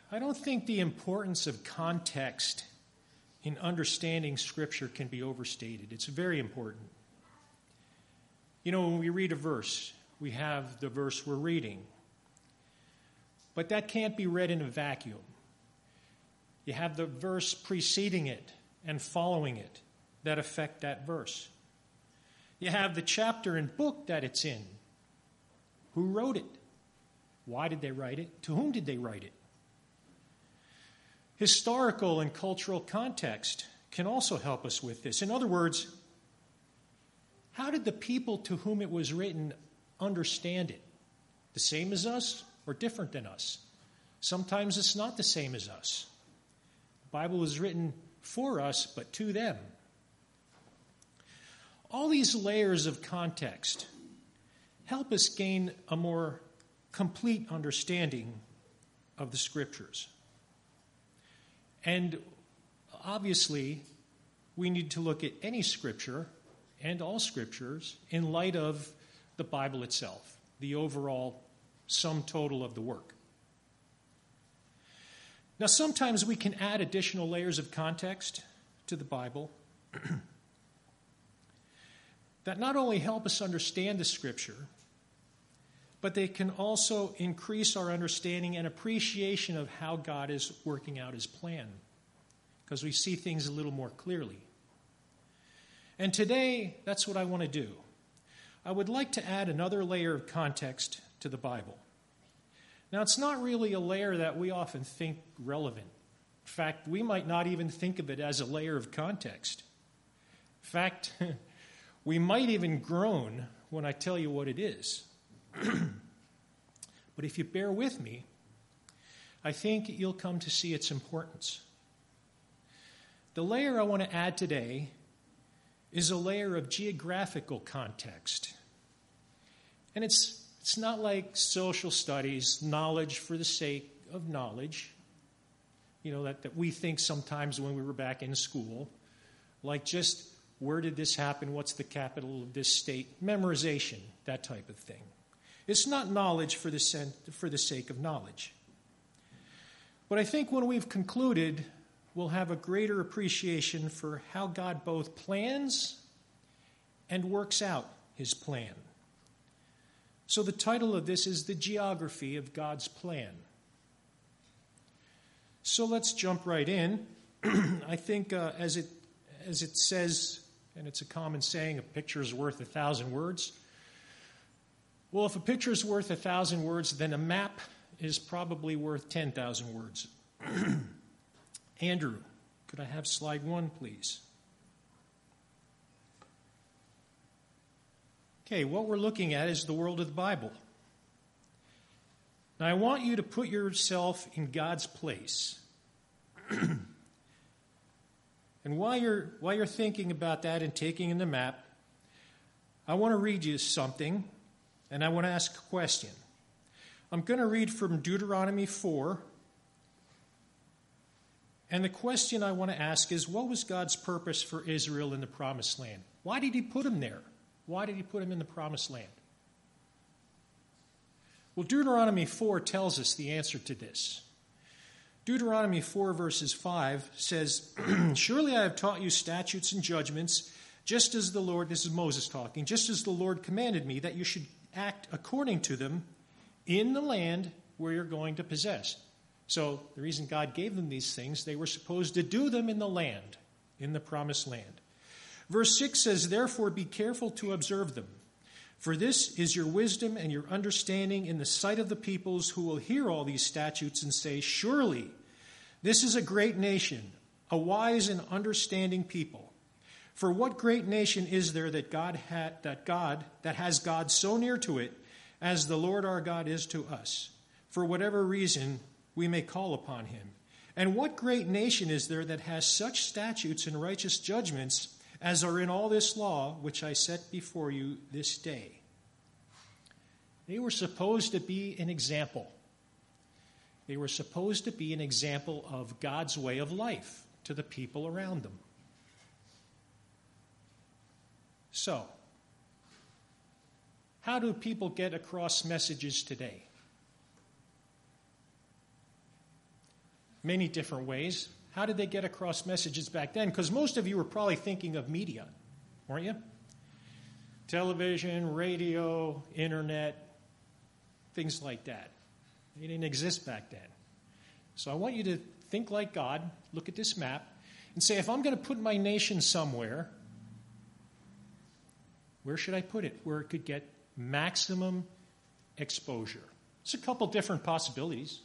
I don't think the importance of context in understanding Scripture can be overstated. It's very important. You know, when we read a verse, we have the verse we're reading. But that can't be read in a vacuum. You have the verse preceding it and following it that affect that verse. You have the chapter and book that it's in. Who wrote it? Why did they write it? To whom did they write it? Historical and cultural context can also help us with this. In other words, how did the people to whom it was written understand it? The same as us or different than us? Sometimes it's not the same as us. The Bible was written for us, but to them. All these layers of context help us gain a more complete understanding of the Scriptures. And obviously, we need to look at any Scripture and all Scriptures in light of the Bible itself, the overall sum total of the work. Now, sometimes we can add additional layers of context to the Bible that not only help us understand the Scripture, but they can also increase our understanding and appreciation of how God is working out His plan, because we see things a little more clearly. And today, that's what I want to do. I would like to add another layer of context to the Bible. Now, it's not really a layer that we often think relevant. In fact, we might not even think of it as a layer of context. In fact, we might even groan when I tell you what it is. But if you bear with me, I think you'll come to see its importance. The layer I want to add today is a layer of geographical context. And it's not like social studies, knowledge for the sake of knowledge, you know, that we think sometimes when we were back in school, like just where did this happen, what's the capital of this state, memorization, that type of thing. It's not knowledge for the sake of knowledge. But I think when we've concluded, we'll have a greater appreciation for how God both plans and works out His plan. So the title of this is The Geography of God's Plan. So let's jump right in. I think as it says, and it's a common saying, a picture is worth 1,000 words. Well, if a picture is worth 1,000 words, then a map is probably worth 10,000 words. Andrew, could I have slide 1, please? Okay, what we're looking at is the world of the Bible. Now, I want you to put yourself in God's place. And while you're thinking about that and taking in the map, I want to read you something, and I want to ask a question. I'm going to read from Deuteronomy 4. And the question I want to ask is, what was God's purpose for Israel in the Promised Land? Why did He put them there? Why did He put them in the Promised Land? Well, Deuteronomy 4 tells us the answer to this. Deuteronomy 4 verses 5 says, "Surely I have taught you statutes and judgments, just as the Lord," this is Moses talking, "just as the Lord commanded me, that you should act according to them in the land where you're going to possess." So the reason God gave them these things, they were supposed to do them in the land, in the Promised Land. Verse 6 says, "Therefore be careful to observe them. For this is your wisdom and your understanding in the sight of the peoples who will hear all these statutes and say, 'Surely this is a great nation, a wise and understanding people.' For what great nation is there that has God so near to it as the Lord our God is to us? For whatever reason we may call upon Him. And what great nation is there that has such statutes and righteous judgments as are in all this law which I set before you this day?" They were supposed to be an example. They were supposed to be an example of God's way of life to the people around them. So, how do people get across messages today? many different ways. How did they get across messages back then? Because most of you were probably thinking of media, weren't you? Television, radio, internet, things like that. They didn't exist back then. So I want you to think like God, look at this map, and say, if I'm going to put my nation somewhere, where should I put it? Where it could get maximum exposure. There's a couple different possibilities.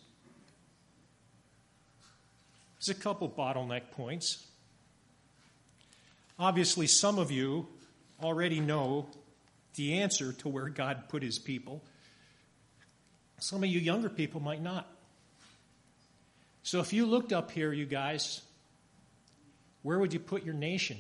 There's a couple bottleneck points. Obviously, some of you already know the answer to where God put his people. Some of you younger people might not. So if you looked up here, you guys, where would you put your nation?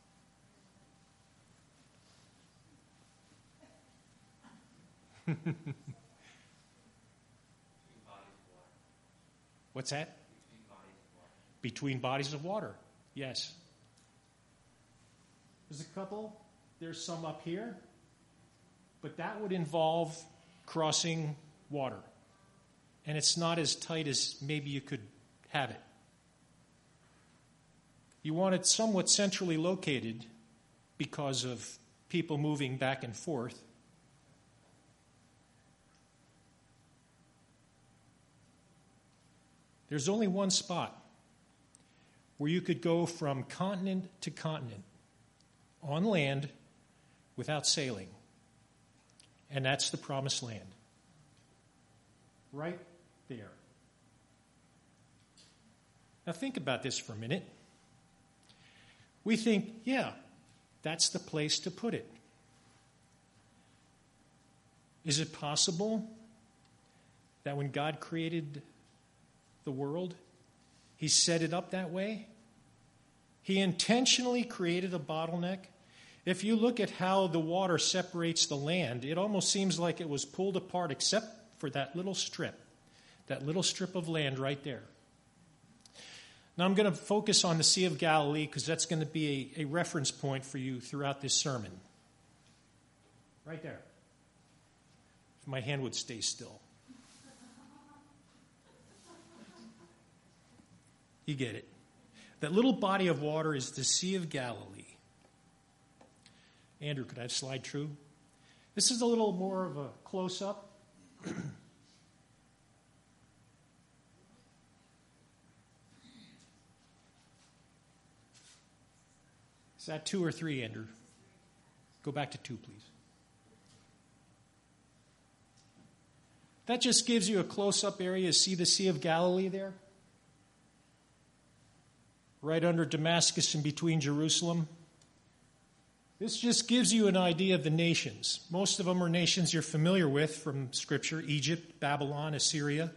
What's that? Between bodies of water. Yes. There's a couple. There's some up here. But that would involve crossing water. And it's not as tight as maybe you could have it. You want it somewhat centrally located because of people moving back and forth. There's only one spot where you could go from continent to continent on land without sailing. And that's the Promised Land. Right there. Now think about this for a minute. We think, yeah, that's the place to put it. Is it possible that when God created the world, he set it up that way? He intentionally created a bottleneck. If you look at how the water separates the land, it almost seems like it was pulled apart except for that little strip of land right there. Now I'm going to focus on the Sea of Galilee because that's going to be a reference point for you throughout this sermon. Right there. If my hand would stay still. You get it. That little body of water is the Sea of Galilee. Andrew, could I have slide true? This is a little more of a close-up. Is that 2 or 3, Andrew? Go back to 2, please. That just gives you a close-up area. See the Sea of Galilee there? Right under Damascus and between Jerusalem. This just gives you an idea of the nations. Most of them are nations you're familiar with from Scripture: Egypt, Babylon, Assyria.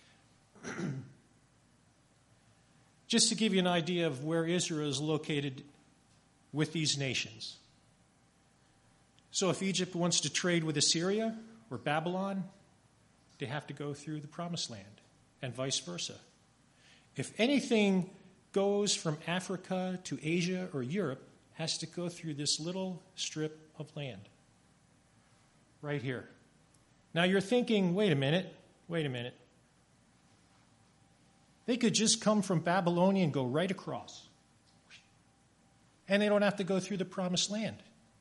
Just to give you an idea of where Israel is located with these nations. So if Egypt wants to trade with Assyria or Babylon, they have to go through the Promised Land, and vice versa. If anything goes from Africa to Asia or Europe, has to go through this little strip of land right here. Now you're thinking, wait a minute. They could just come from Babylonia and go right across. And they don't have to go through the Promised Land.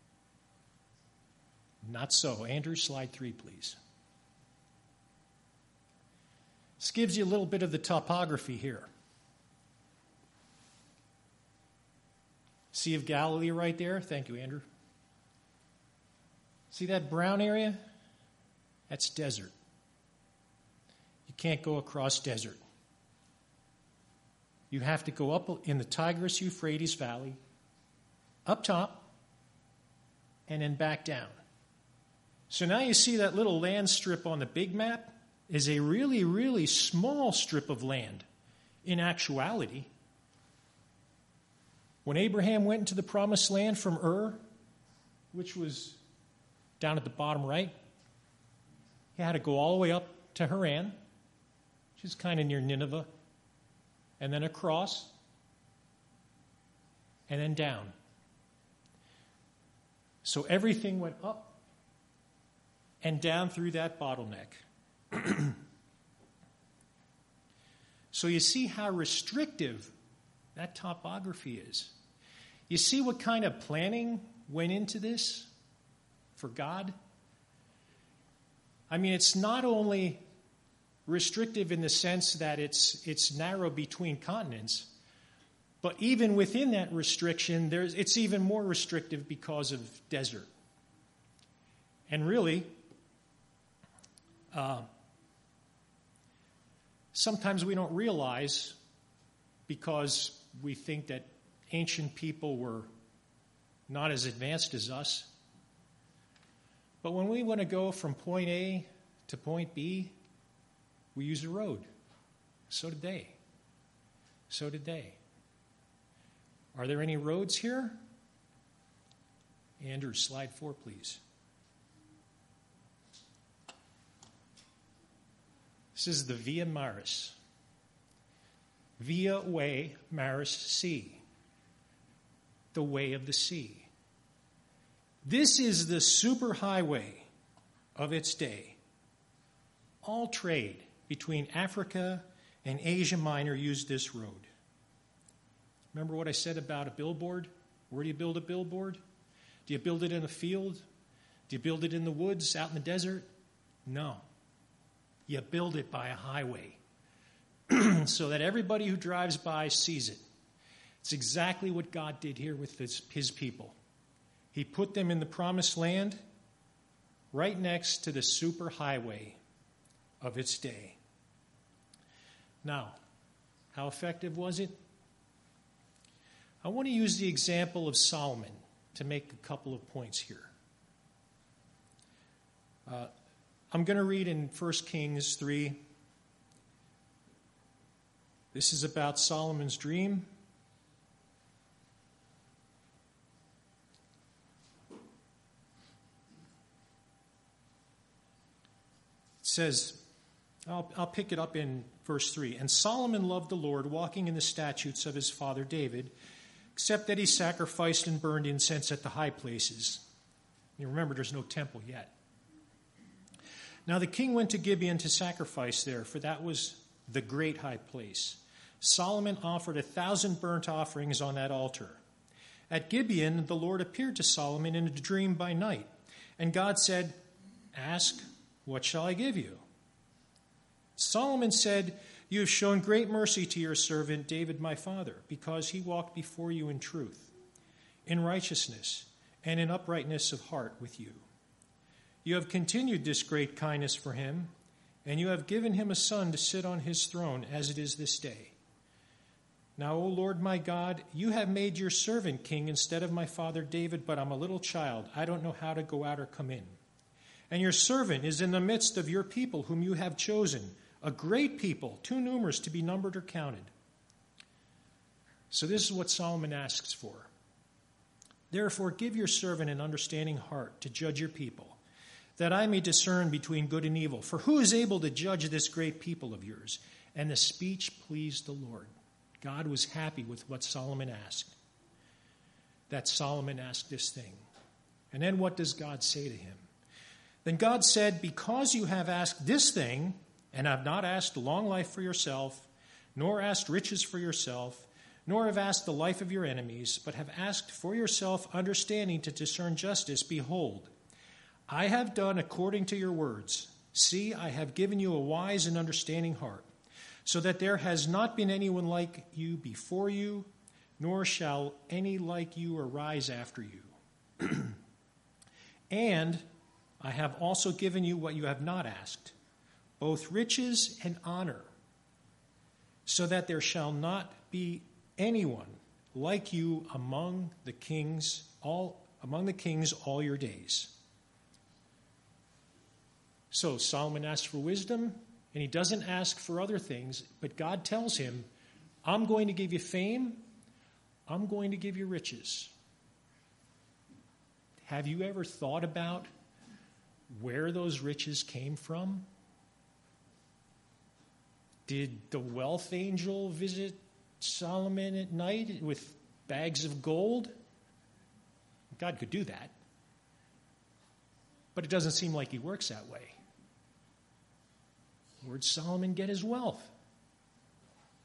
Not so. Andrew, slide 3, please. This gives you a little bit of the topography here. Sea of Galilee right there. Thank you, Andrew. See that brown area? That's desert. You can't go across desert. You have to go up in the Tigris-Euphrates Valley, up top, and then back down. So now you see that little land strip on the big map is a really, really small strip of land in actuality. When Abraham went into the Promised Land from Ur, which was down at the bottom right, he had to go all the way up to Haran, which is kind of near Nineveh, and then across, and then down. So everything went up and down through that bottleneck. So you see how restrictive that topography is. You see what kind of planning went into this for God? I mean, it's not only restrictive in the sense that it's narrow between continents, but even within that restriction, it's even more restrictive because of desert. And really, sometimes we don't realize, because we think that ancient people were not as advanced as us. But when we want to go from point A to point B, we use a road. So did they. So did they. Are there any roads here? Andrew, slide 4, please. This is the Via Maris. Via Way Maris Sea. The way of the sea. This is the superhighway of its day. All trade between Africa and Asia Minor used this road. Remember what I said about a billboard? Where do you build a billboard? Do you build it in a field? Do you build it in the woods, out in the desert? No. You build it by a highway so that everybody who drives by sees it. It's exactly what God did here with his people. He put them in the promised land right next to the superhighway of its day. Now, how effective was it? I want to use the example of Solomon to make a couple of points here. I'm going to read in 1 Kings 3. This is about Solomon's dream. It says, I'll pick it up in verse 3. And Solomon loved the Lord, walking in the statutes of his father David, except that he sacrificed and burned incense at the high places. You remember, there's no temple yet. Now the king went to Gibeon to sacrifice there, for that was the great high place. Solomon offered 1,000 burnt offerings on that altar. At Gibeon, the Lord appeared to Solomon in a dream by night, and God said, "Ask, what shall I give you?" Solomon said, "You have shown great mercy to your servant David my father, because he walked before you in truth, in righteousness, and in uprightness of heart with you. You have continued this great kindness for him, and you have given him a son to sit on his throne as it is this day. Now, O Lord my God, you have made your servant king instead of my father David, but I'm a little child. I don't know how to go out or come in. And your servant is in the midst of your people whom you have chosen, a great people, too numerous to be numbered or counted." So this is what Solomon asks for. "Therefore give your servant an understanding heart to judge your people, that I may discern between good and evil. For who is able to judge this great people of yours?" And the speech pleased the Lord. God was happy with what Solomon asked. That Solomon asked this thing. And then what does God say to him? Then God said, "Because you have asked this thing, and have not asked long life for yourself, nor asked riches for yourself, nor have asked the life of your enemies, but have asked for yourself understanding to discern justice, behold, I have done according to your words. See, I have given you a wise and understanding heart, so that there has not been anyone like you before you, nor shall any like you arise after you. And I have also given you what you have not asked, both riches and honor, so that there shall not be anyone like you among the kings all your days." So Solomon asks for wisdom, and he doesn't ask for other things, but God tells him, "I'm going to give you fame, I'm going to give you riches." Have you ever thought about where those riches came from? Did the wealth angel visit Solomon at night with bags of gold? God could do that. But it doesn't seem like he works that way. Where'd Solomon get his wealth?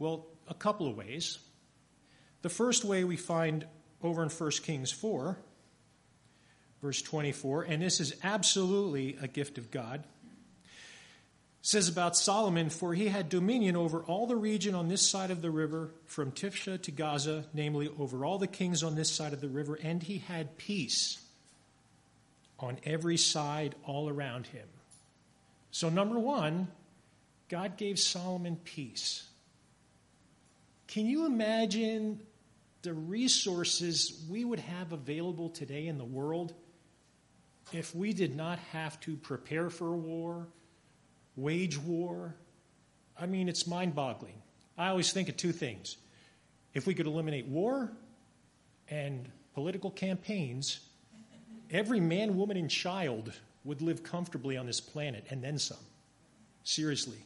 Well, a couple of ways. The first way we find over in 1 Kings 4, verse 24, and this is absolutely a gift of God. It says about Solomon, for he had dominion over all the region on this side of the river, from Tifsha to Gaza, namely over all the kings on this side of the river, and he had peace on every side all around him. So number one, God gave Solomon peace. Can you imagine the resources we would have available today in the world if we did not have to prepare for a war, wage war? I mean, it's mind-boggling. I always think of two things. If we could eliminate war and political campaigns, every man, woman, and child would live comfortably on this planet, and then some. Seriously.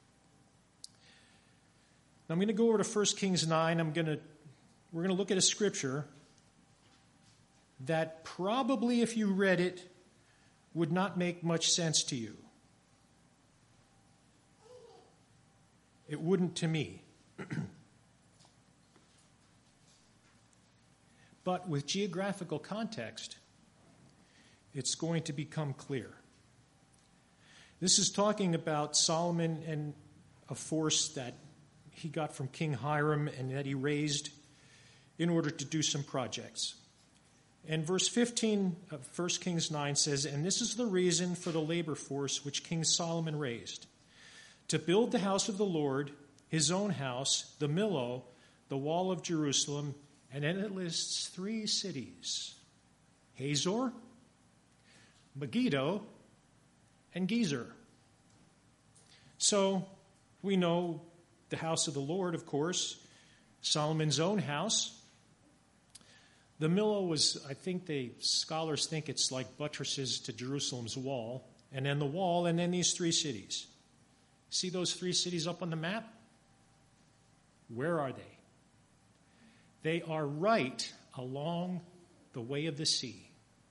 Now, I'm going to go over to 1 Kings 9. We're going to look at a scripture that probably, if you read it, would not make much sense to you. It wouldn't to me. But with geographical context, it's going to become clear. This is talking about Solomon and a force that he got from King Hiram and that he raised in order to do some projects. And verse 15 of 1 Kings 9 says, and this is the reason for the labor force which King Solomon raised, to build the house of the Lord, his own house, the Millo, the wall of Jerusalem, and then it lists 3 cities, Hazor, Megiddo, and Gezer. So we know the house of the Lord, of course, Solomon's own house. The Millo was, I think scholars think it's like buttresses to Jerusalem's wall, and then the wall, and then these 3 cities. See those 3 cities up on the map? Where are they? They are right along the way of the sea.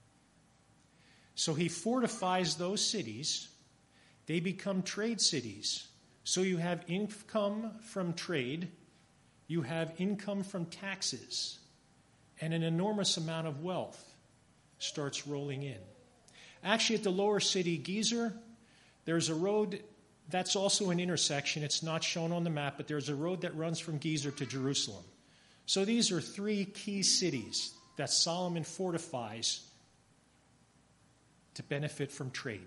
So he fortifies those cities. They become trade cities. So you have income from trade, you have income from taxes, and an enormous amount of wealth starts rolling in. Actually, at the lower city, Gezer, there's a road that's also an intersection. It's not shown on the map, but there's a road that runs from Gezer to Jerusalem. So these are 3 key cities that Solomon fortifies to benefit from trade.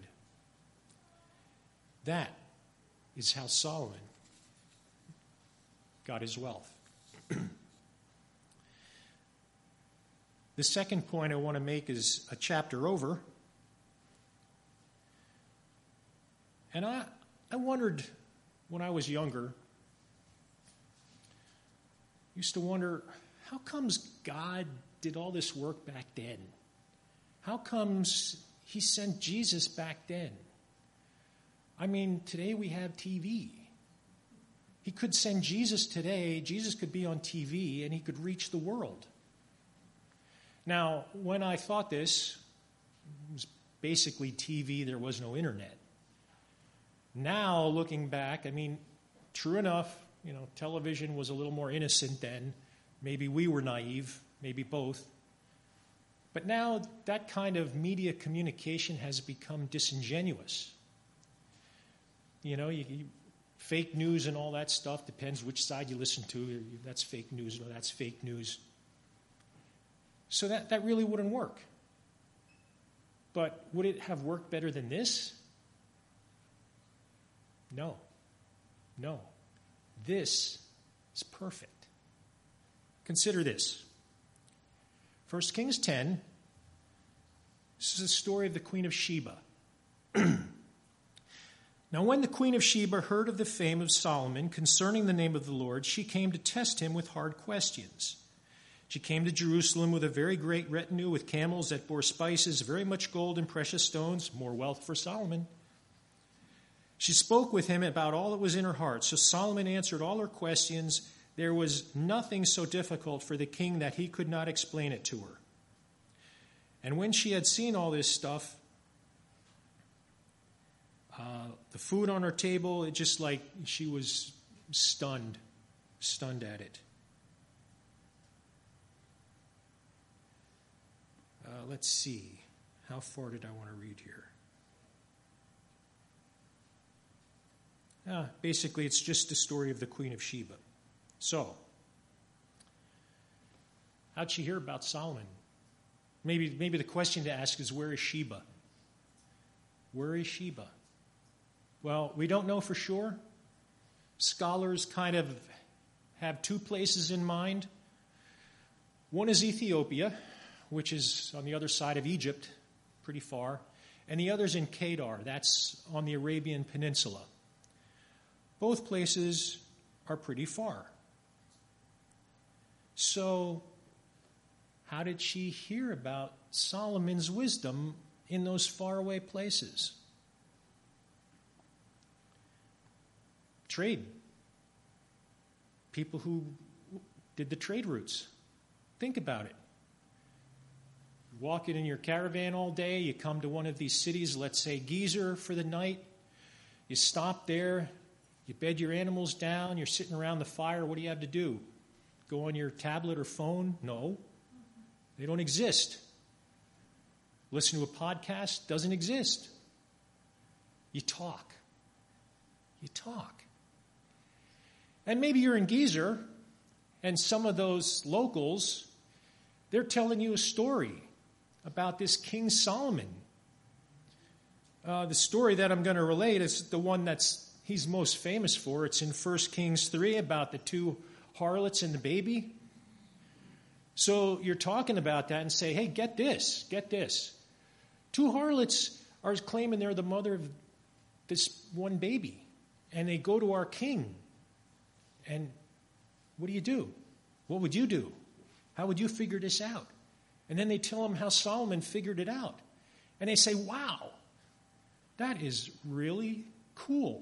That is how Solomon got his wealth. The second point I want to make is a chapter over. And I wondered when I was younger, used to wonder, how comes God did all this work back then? How comes he sent Jesus back then? I mean, today we have TV. He could send Jesus today. Jesus could be on TV and he could reach the world. Now, when I thought this, it was basically TV. There was no internet. Now, looking back, I mean, true enough, television was a little more innocent then. Maybe we were naive, maybe both. But now that kind of media communication has become disingenuous. Fake news and all that stuff, depends which side you listen to. That's fake news, or that's fake news. So that really wouldn't work. But would it have worked better than this? No. This is perfect. Consider this. 1 Kings 10, this is the story of the Queen of Sheba. Now when the Queen of Sheba heard of the fame of Solomon concerning the name of the Lord, she came to test him with hard questions. She came to Jerusalem with a very great retinue, with camels that bore spices, very much gold and precious stones, more wealth for Solomon. She spoke with him about all that was in her heart. So Solomon answered all her questions. There was nothing so difficult for the king that he could not explain it to her. And when she had seen all this stuff, the food on her table, it just like she was stunned stunned at it. Let's see. How far did I want to read here? Basically, it's just the story of the Queen of Sheba. So, how'd she hear about Solomon? Maybe the question to ask is, where is Sheba? Where is Sheba? Well, we don't know for sure. Scholars kind of have two places in mind. One is Ethiopia, which is on the other side of Egypt, pretty far, and the other's in Kedar. That's on the Arabian Peninsula. Both places are pretty far. So, how did she hear about Solomon's wisdom in those faraway places? Trade. People who did the trade routes. Think about it. Walking in your caravan all day, you come to one of these cities, let's say Gezer for the night. You stop there, you bed your animals down, you're sitting around the fire. What do you have to do? Go on your tablet or phone? No. They don't exist. Listen to a podcast? Doesn't exist. You talk. You talk. And maybe you're in Gezer, and some of those locals, they're telling you a story about this King Solomon. The story that I'm going to relate is the one he's most famous for. It's in 1 Kings 3 about the two harlots and the baby. So you're talking about that and say, hey, get this. Two harlots are claiming they're the mother of this one baby. And they go to our king. And what do? What would you do? How would you figure this out? And then they tell him how Solomon figured it out. And they say, wow, that is really cool.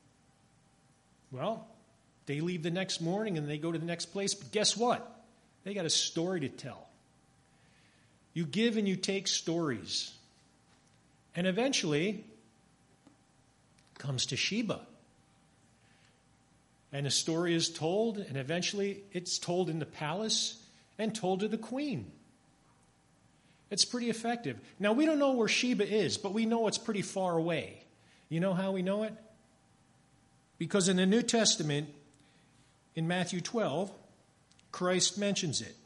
Well, they leave the next morning and they go to the next place. But guess what? They got a story to tell. You give and you take stories. And eventually, comes to Sheba. And a story is told, and eventually it's told in the palace and told to the queen. It's pretty effective. Now, we don't know where Sheba is, but we know it's pretty far away. You know how we know it? Because in the New Testament, in Matthew 12, Christ mentions it.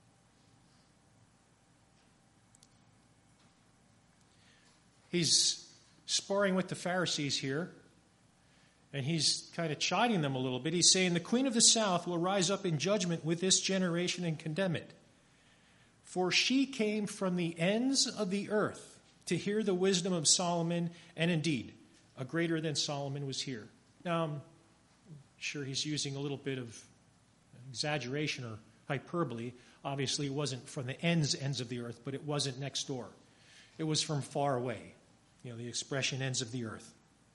He's sparring with the Pharisees here, and he's kind of chiding them a little bit. He's saying, the queen of the south will rise up in judgment with this generation and condemn it. For she came from the ends of the earth to hear the wisdom of Solomon, and indeed, a greater than Solomon was here. Now, I'm sure he's using a little bit of exaggeration or hyperbole. Obviously, it wasn't from the ends of the earth, but it wasn't next door. It was from far away. The expression ends of the earth.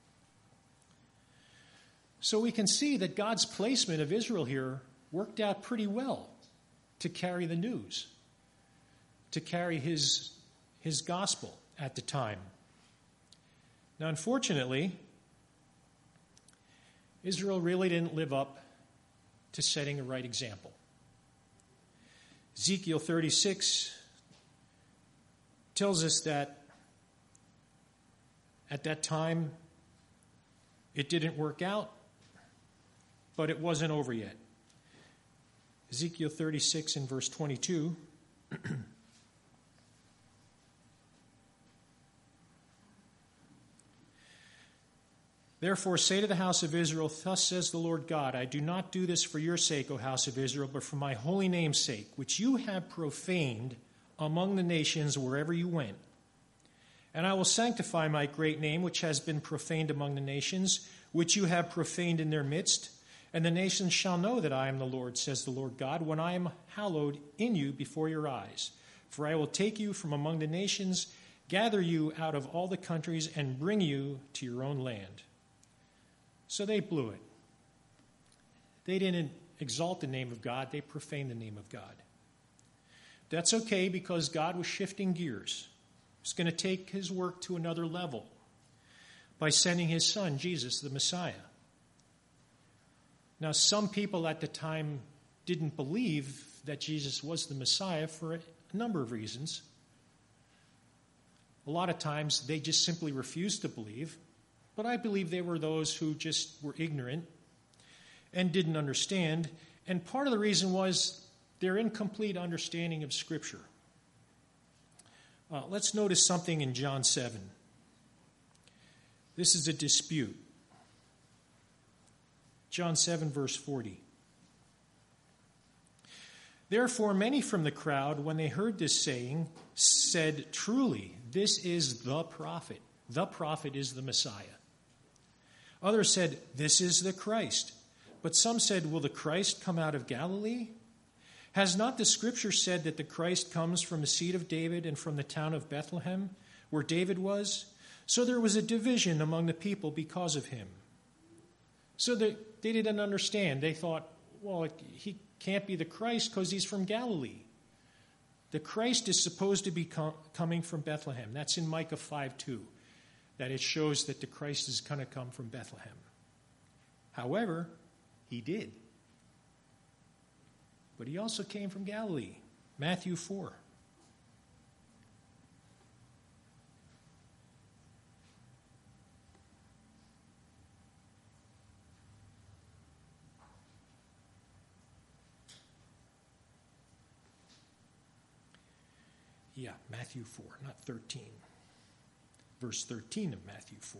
So we can see that God's placement of Israel here worked out pretty well to carry the news, to carry his gospel at the time. Now, unfortunately, Israel really didn't live up to setting a right example. Ezekiel 36 tells us that at that time it didn't work out, but it wasn't over yet. Ezekiel 36 in verse 22. Therefore say to the house of Israel, thus says the Lord God, I do not do this for your sake, O house of Israel, but for my holy name's sake, which you have profaned among the nations wherever you went. And I will sanctify my great name, which has been profaned among the nations, which you have profaned in their midst. And the nations shall know that I am the Lord, says the Lord God, when I am hallowed in you before your eyes. For I will take you from among the nations, gather you out of all the countries, and bring you to your own land. So they blew it. They didn't exalt the name of God. They profaned the name of God. That's okay, because God was shifting gears. He's going to take his work to another level by sending his son, Jesus, the Messiah. Now, some people at the time didn't believe that Jesus was the Messiah for a number of reasons. A lot of times they just simply refused to believe, but I believe they were those who just were ignorant and didn't understand. And part of the reason was their incomplete understanding of Scripture. Let's notice something in John 7. This is a dispute. John 7, verse 40. Therefore, many from the crowd, when they heard this saying, said, "Truly, this is the prophet. The prophet is the Messiah." Others said, "This is the Christ." But some said, "Will the Christ come out of Galilee? Has not the Scripture said that the Christ comes from the seed of David and from the town of Bethlehem, where David was?" So there was a division among the people because of him. So they didn't understand. They thought, well, he can't be the Christ because he's from Galilee. The Christ is supposed to be coming from Bethlehem. That's in Micah 5:2, that it shows that the Christ is going to come from Bethlehem. However, he did. But he also came from Galilee. Matthew 4. Yeah, Matthew 4, not 13. Verse 13 of Matthew 4.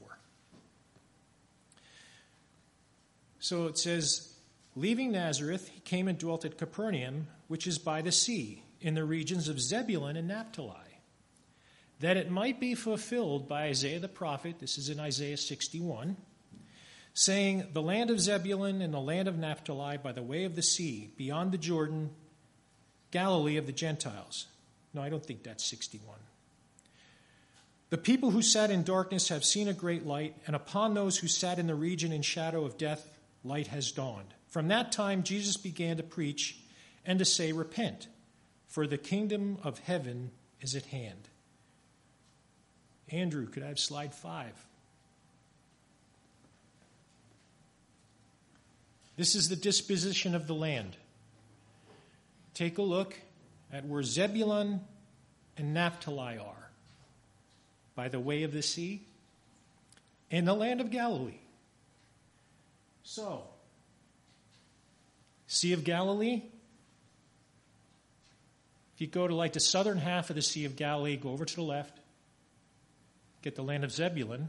So it says, leaving Nazareth, he came and dwelt at Capernaum, which is by the sea, in the regions of Zebulun and Naphtali, that it might be fulfilled by Isaiah the prophet, this is in Isaiah 61, saying, the land of Zebulun and the land of Naphtali by the way of the sea, beyond the Jordan, Galilee of the Gentiles. No, I don't think that's 61. The people who sat in darkness have seen a great light, and upon those who sat in the region and shadow of death, light has dawned. From that time, Jesus began to preach and to say, repent, for the kingdom of heaven is at hand. Andrew, could I have slide 5? This is the disposition of the land. Take a look at where Zebulun and Naphtali are, by the way of the sea, in the land of Galilee. So, Sea of Galilee, if you go to like the southern half of the Sea of Galilee, go over to the left, get the land of Zebulun,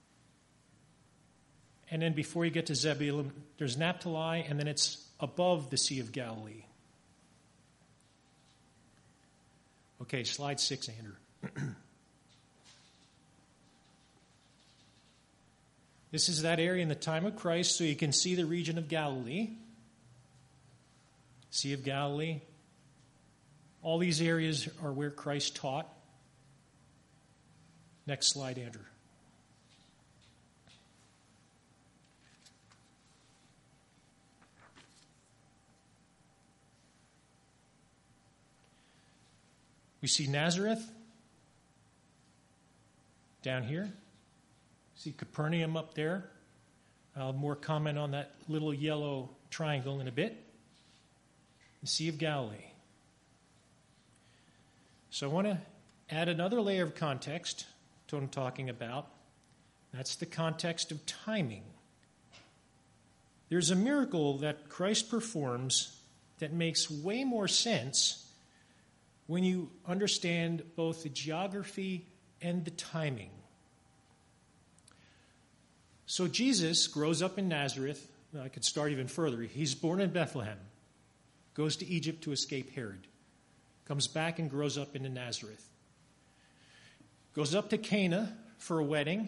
and then before you get to Zebulun, there's Naphtali, and then it's above the Sea of Galilee. Okay, slide 6, Andrew. This is that area in the time of Christ, so you can see the region of Galilee. Sea of Galilee. All these areas are where Christ taught. Next slide, Andrew. We see Nazareth down here. See Capernaum up there. I'll have more comment on that little yellow triangle in a bit. The Sea of Galilee. So I want to add another layer of context to what I'm talking about. That's the context of timing. There's a miracle that Christ performs that makes way more sense when you understand both the geography and the timing. So Jesus grows up in Nazareth. I could start even further. He's born in Bethlehem, goes to Egypt to escape Herod, comes back and grows up into Nazareth. Goes up to Cana for a wedding.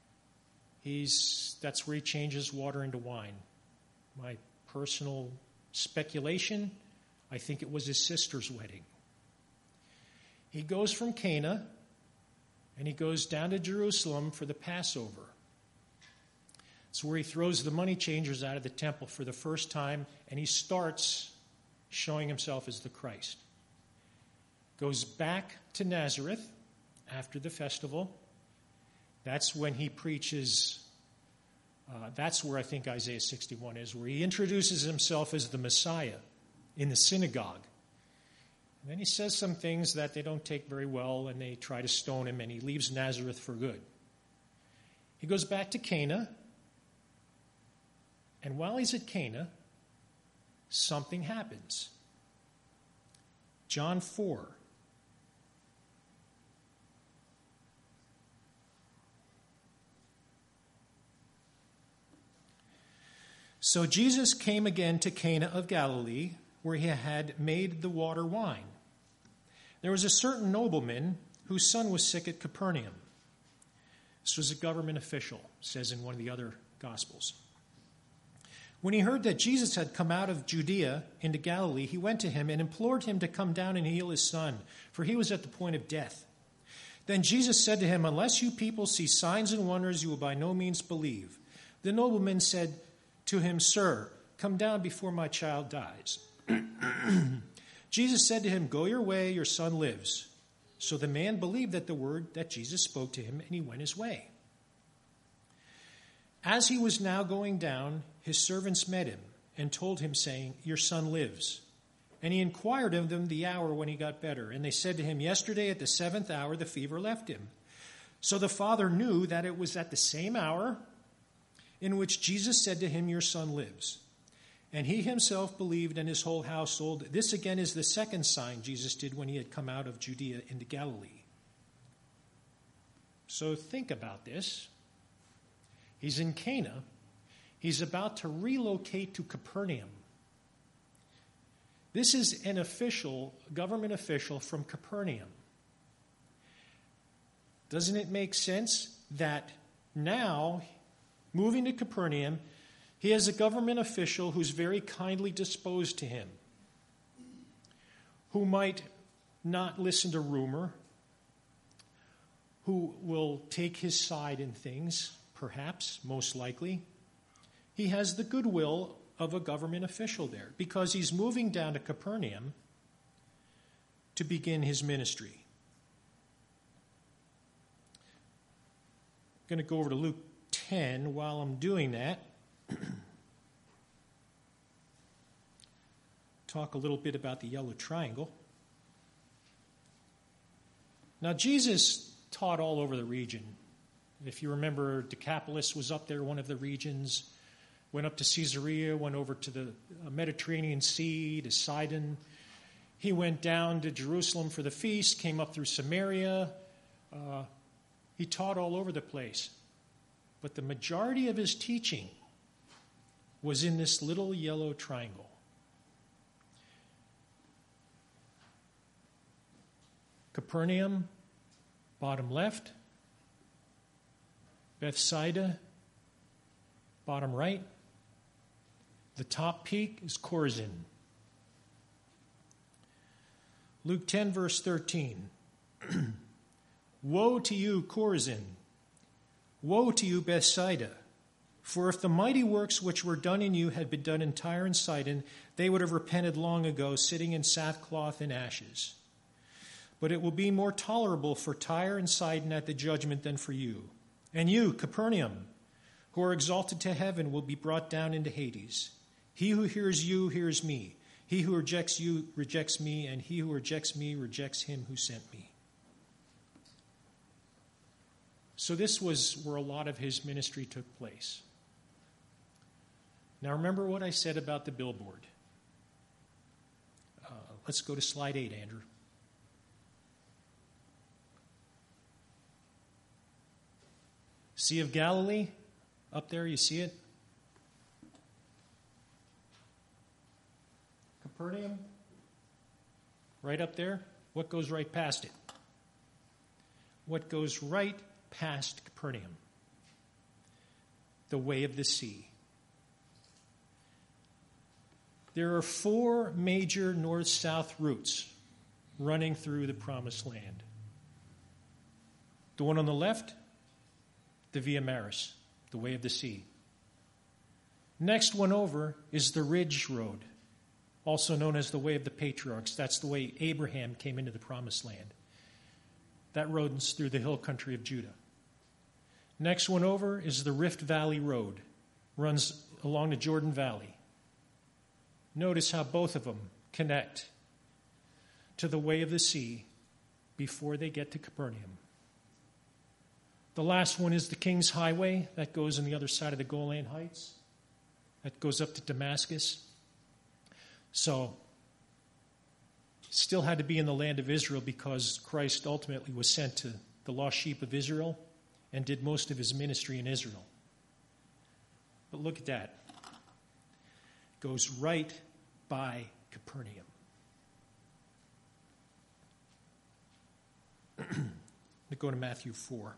That's where he changes water into wine. My personal speculation, I think it was his sister's wedding. He goes from Cana, and he goes down to Jerusalem for the Passover. It's where he throws the money changers out of the temple for the first time, and he starts showing himself as the Christ. Goes back to Nazareth after the festival. That's when he preaches That's where I think Isaiah 61 is, where he introduces himself as the Messiah in the synagogue. And then he says some things that they don't take very well, and they try to stone him, and he leaves Nazareth for good. He goes back to Cana, and while he's at Cana, something happens. John 4. So Jesus came again to Cana of Galilee, where he had made the water wine. There was a certain nobleman whose son was sick at Capernaum. This was a government official, it says in one of the other Gospels. When he heard that Jesus had come out of Judea into Galilee, he went to him and implored him to come down and heal his son, for he was at the point of death. Then Jesus said to him, "Unless you people see signs and wonders, you will by no means believe." The nobleman said to him, "Sir, come down before my child dies." Jesus said to him, "Go your way, your son lives." So the man believed that the word that Jesus spoke to him, and he went his way. As he was now going down, his servants met him and told him, saying, "Your son lives." And he inquired of them the hour when he got better. And they said to him, "Yesterday at the 7th hour the fever left him." So the father knew that it was at the same hour in which Jesus said to him, "Your son lives." And he himself believed, and his whole household. This again is the second sign Jesus did when he had come out of Judea into Galilee. So think about this. He's in Cana. He's about to relocate to Capernaum. This is an official, government official from Capernaum. Doesn't it make sense that now, moving to Capernaum, he has a government official who's very kindly disposed to him, who might not listen to rumor, who will take his side in things, perhaps, most likely. He has the goodwill of a government official there because he's moving down to Capernaum to begin his ministry. I'm going to go over to Luke 10 while I'm doing that. Talk a little bit about the yellow triangle. Now, Jesus taught all over the region. If you remember, Decapolis was up there, one of the regions. Went up to Caesarea, went over to the Mediterranean Sea, to Sidon. He went down to Jerusalem for the feast, came up through Samaria. He taught all over the place. But the majority of his teaching was in this little yellow triangle. Capernaum, bottom left. Bethsaida, bottom right. The top peak is Chorazin. Luke 10, verse 13. Woe to you, Chorazin! Woe to you, Bethsaida! For if the mighty works which were done in you had been done in Tyre and Sidon, they would have repented long ago, sitting in sackcloth and ashes. But it will be more tolerable for Tyre and Sidon at the judgment than for you. And you, Capernaum, who are exalted to heaven, will be brought down into Hades. He who hears you hears me. He who rejects you rejects me, and he who rejects me rejects him who sent me. So this was where a lot of his ministry took place. Now remember what I said about the billboard. Let's go to slide 8, Andrew. Sea of Galilee, up there, you see it? Capernaum, right up there. What goes right past it? What goes right past Capernaum? The way of the sea. There are 4 major north-south routes running through the Promised Land. The one on the left, the Via Maris, the way of the sea. Next one over is the Ridge Road, also known as the way of the patriarchs. That's the way Abraham came into the Promised Land. That road is through the hill country of Judah. Next one over is the Rift Valley Road. runs along the Jordan Valley. Notice how both of them connect to the way of the sea before they get to Capernaum. The last one is the King's Highway that goes on the other side of the Golan Heights, that goes up to Damascus. So, still had to be in the land of Israel because Christ ultimately was sent to the lost sheep of Israel and did most of his ministry in Israel. But look at that. It goes right by Capernaum. Let's go to Matthew 4.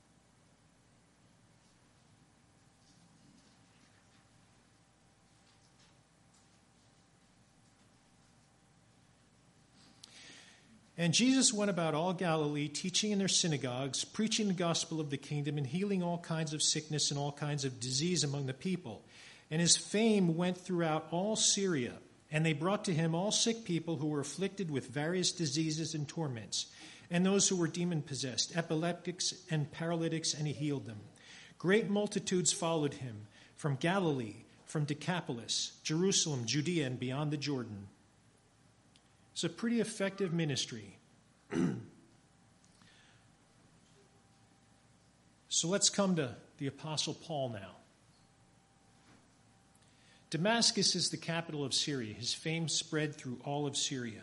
And Jesus went about all Galilee, teaching in their synagogues, preaching the gospel of the kingdom, and healing all kinds of sickness and all kinds of disease among the people. And his fame went throughout all Syria, and they brought to him all sick people who were afflicted with various diseases and torments, and those who were demon-possessed, epileptics and paralytics, and he healed them. Great multitudes followed him from Galilee, from Decapolis, Jerusalem, Judea, and beyond the Jordan. It's a pretty effective ministry. So let's come to the Apostle Paul now. Damascus is the capital of Syria. His fame spread through all of Syria.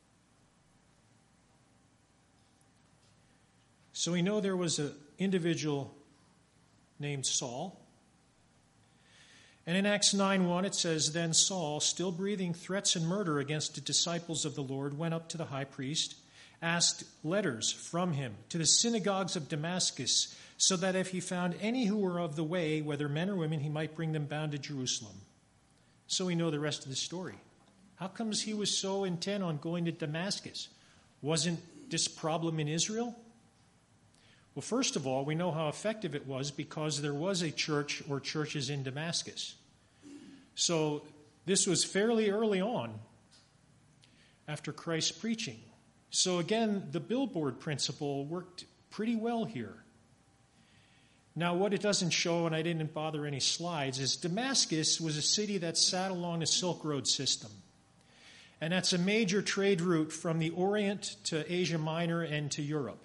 So we know there was an individual named Saul. And in Acts 9:1 it says, Then Saul, still breathing threats and murder against the disciples of the Lord, went up to the high priest, asked letters from him to the synagogues of Damascus, so that if he found any who were of the way, whether men or women, he might bring them bound to Jerusalem. So we know the rest of the story. How comes he was so intent on going to Damascus? Wasn't this problem in Israel? Well, first of all, we know how effective it was because there was a church or churches in Damascus. So this was fairly early on after Christ's preaching. So again, the billboard principle worked pretty well here. Now, what it doesn't show, and I didn't bother any slides, is Damascus was a city that sat along the Silk Road system. And that's a major trade route from the Orient to Asia Minor and to Europe.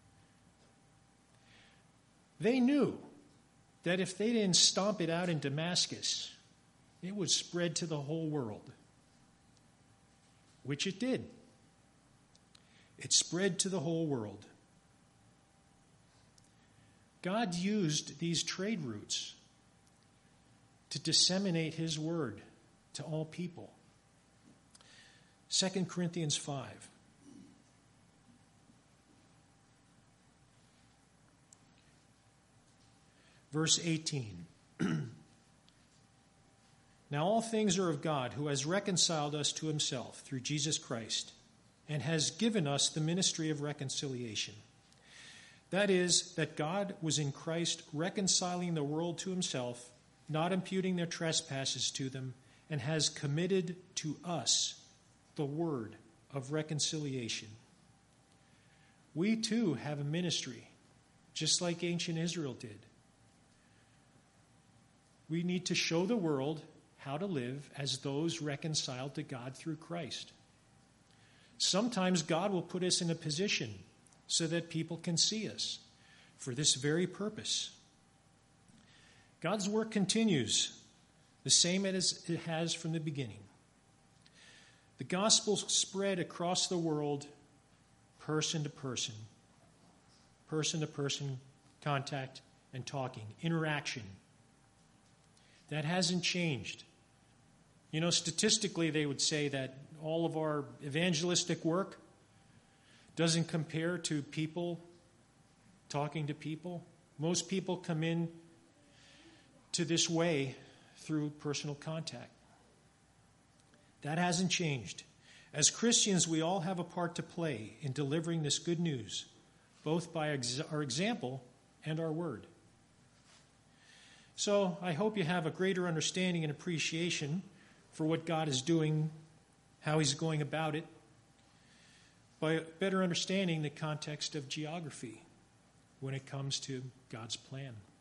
They knew that if they didn't stomp it out in Damascus, it would spread to the whole world, which it did. It spread to the whole world. God used these trade routes to disseminate his word to all people. 2 Corinthians 5. Verse 18. Now all things are of God, who has reconciled us to himself through Jesus Christ, and has given us the ministry of reconciliation. That is, that God was in Christ reconciling the world to himself, not imputing their trespasses to them, and has committed to us the word of reconciliation. We too have a ministry, just like ancient Israel did. We need to show the world how to live as those reconciled to God through Christ. Sometimes God will put us in a position so that people can see us for this very purpose. God's work continues the same as it has from the beginning. The gospel spread across the world, person to person contact and talking, interaction. That hasn't changed. You know, statistically, they would say that all of our evangelistic work doesn't compare to people talking to people. Most people come in to this way through personal contact. That hasn't changed. As Christians, we all have a part to play in delivering this good news, both by our example and our word. So I hope you have a greater understanding and appreciation for what God is doing, how he's going about it, by better understanding the context of geography when it comes to God's plan.